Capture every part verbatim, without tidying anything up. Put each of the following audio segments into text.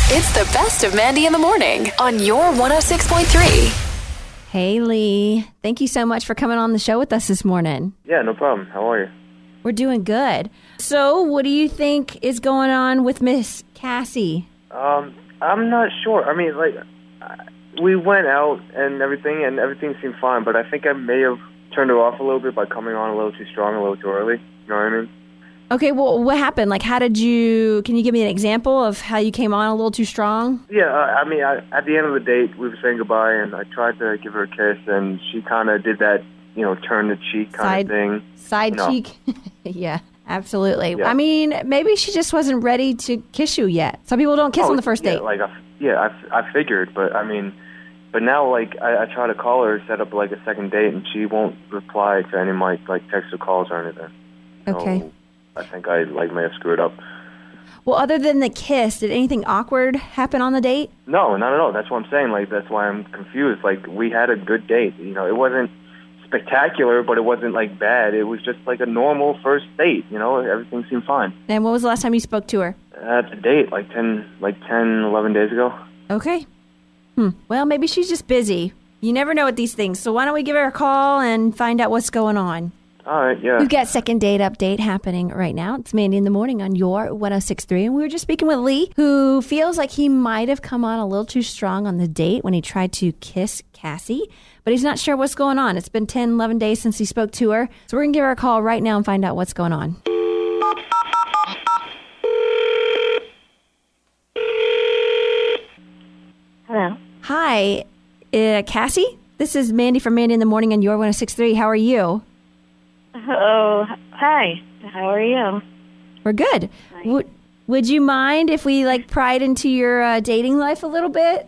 It's the best of Mandy in the morning on your one oh six point three. Hey, Lee. Thank you so much for coming on the show with us this morning. Yeah, no problem. How are you? We're doing good. So, what do you think is going on with Miss Cassie? Um, I'm not sure. I mean, like, we went out and everything, and everything seemed fine, but I think I may have turned her off a little bit by coming on a little too strong, a little too early. You know what I mean? Okay, well, what happened? Like, how did you, can you give me an example of how you came on a little too strong? Yeah, uh, I mean, I, at the end of the date, we were saying goodbye, and I tried to give her a kiss, and she kind of did that, you know, turn the cheek kind Side, of thing. Side no. cheek? Yeah, absolutely. Yeah. I mean, maybe she just wasn't ready to kiss you yet. Some people don't kiss oh, on the first yeah, date. Like, I, yeah, I, I figured, but I mean, but now, like, I, I try to call her, set up, like, a second date, and she won't reply to any of my, like, texts or calls or anything. Okay. So I think I, like, may have screwed up. Well, other than the kiss, did anything awkward happen on the date? No, not at all. That's what I'm saying. Like, that's why I'm confused. Like, we had a good date. You know, it wasn't spectacular, but it wasn't, like, bad. It was just, like, a normal first date. You know, everything seemed fine. And when was the last time you spoke to her? At the date, like ten, like ten, eleven days ago. Okay. Hmm. Well, maybe she's just busy. You never know with these things. So why don't we give her a call and find out what's going on? All right, yeah. We've got second date update happening right now. It's Mandy in the morning on your one oh six point three. And we were just speaking with Lee, who feels like he might have come on a little too strong on the date when he tried to kiss Cassie. But he's not sure what's going on. It's been ten, eleven days since he spoke to her. So we're going to give her a call right now and find out what's going on. Hello. Hi, uh, Cassie? This is Mandy from Mandy in the morning on your one oh six point three. How are you? Oh, hi. How are you? We're good. Hi. Would Would you mind if we like pried into your uh, dating life a little bit?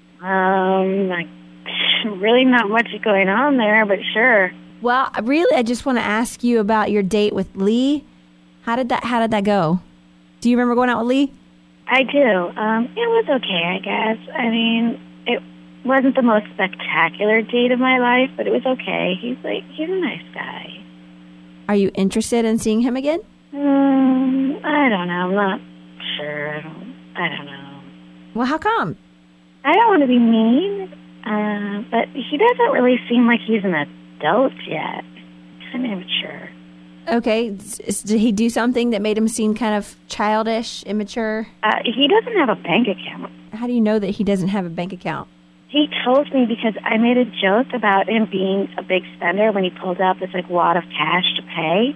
Um, like, really not much going on there, but sure. Well, really, I just want to ask you about your date with Lee. How did that How did that go? Do you remember going out with Lee? I do. Um, it was okay, I guess. I mean, it wasn't the most spectacular date of my life, but it was okay. He's like, he's a nice guy. Are you interested in seeing him again? Um, I don't know. I'm not sure. I don't. I don't know. Well, how come? I don't want to be mean, uh, but he doesn't really seem like he's an adult yet. Kind of immature. Okay. S- Did he do something that made him seem kind of childish, immature? Uh, he doesn't have a bank account. How do you know that he doesn't have a bank account? He told me because I made a joke about him being a big spender when he pulled out this like wad of cash to pay,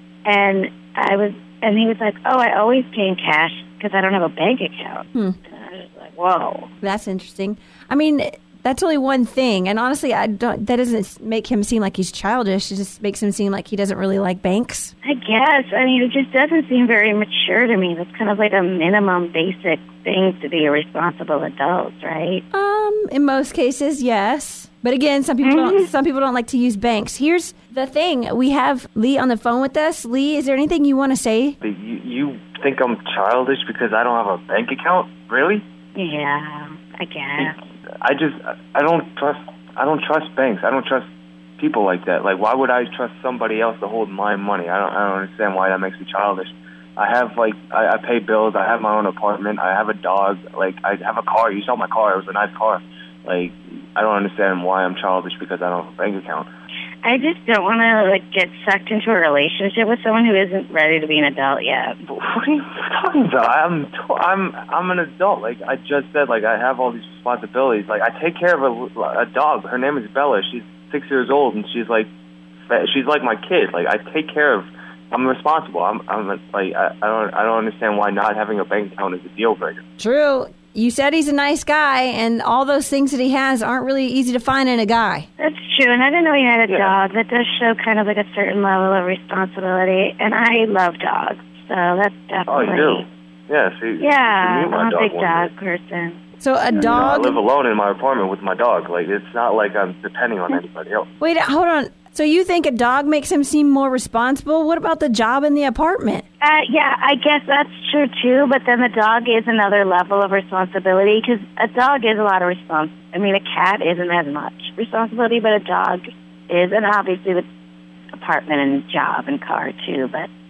and I was, and he was like, "Oh, I always pay in cash because I don't have a bank account." Hmm. And I was like, "Whoa, That's interesting. I mean, that's only one thing, and honestly, I don't. That doesn't make him seem like he's childish. It just makes him seem like he doesn't really like banks. I guess. I mean, it just doesn't seem very mature to me. That's kind of like a minimum basic thing to be a responsible adult, right?" Um, in most cases, yes. But again, some people don't. Some people don't like to use banks. Here's the thing: we have Lee on the phone with us. Lee, is there anything you want to say? You, you think I'm childish because I don't have a bank account? Really? Yeah, I guess. I just, I don't trust, I don't trust banks. I don't trust people like that. Like, why would I trust somebody else to hold my money? I don't, I don't understand why that makes me childish. I have, like, I, I pay bills. I have my own apartment. I have a dog. Like, I have a car. You saw my car. It was a nice car. Like, I don't understand why I'm childish because I don't have a bank account. I just don't want to like get sucked into a relationship with someone who isn't ready to be an adult yet. But what are you talking about? I'm, I'm, I'm an adult. Like I just said, like I have all these responsibilities. Like I take care of a, a dog. Her name is Bella. She's six years old, and she's like, she's like my kid. Like I take care of. I'm responsible. I'm, I'm like, I, I don't, I don't understand why not having a bank account is a deal breaker. True. You said he's a nice guy, and all those things that he has aren't really easy to find in a guy. That's true, and I didn't know he had a Yeah. dog. That does show kind of like a certain level of responsibility, and I love dogs, so that's definitely... Oh, you do? Yeah, see, Yeah, you meet my I'm a dog big one dog day. person. So a You know, I dog... live alone in my apartment with my dog. Like, it's not like I'm depending on anybody else. Wait, hold on. So you think a dog makes him seem more responsible? What about the job in the apartment? Uh, yeah, I guess that's true, too, but then the dog is another level of responsibility, because a dog is a lot of respons. I mean, a cat isn't as much responsibility, but a dog is, and obviously the apartment and job and car, too, but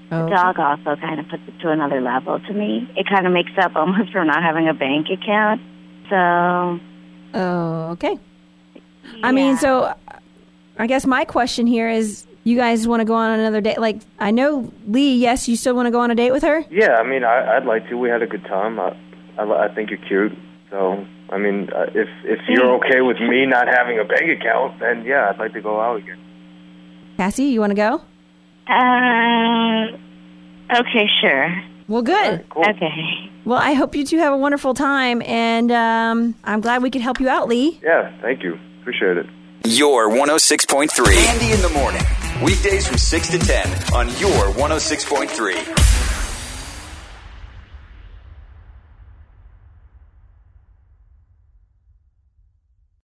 Oh. The dog also kind of puts it to another level to me. It kind of makes up almost for not having a bank account. So. Oh, okay. Yeah. I mean, so I guess my question here is, you guys want to go on another date? Like, I know, Lee, yes, you still want to go on a date with her? Yeah, I mean, I, I'd like to. We had a good time. I, I, I think you're cute. So, I mean, uh, if if you're okay with me not having a bank account, then yeah, I'd like to go out again. Cassie, you want to go? Uh, okay, sure. Well, good. Right, cool. Okay. Well, I hope you two have a wonderful time, and um, I'm glad we could help you out, Lee. Yeah, thank you. Appreciate it. Your one oh six point three. Andy in the morning. Weekdays from six to ten on your one oh six point three.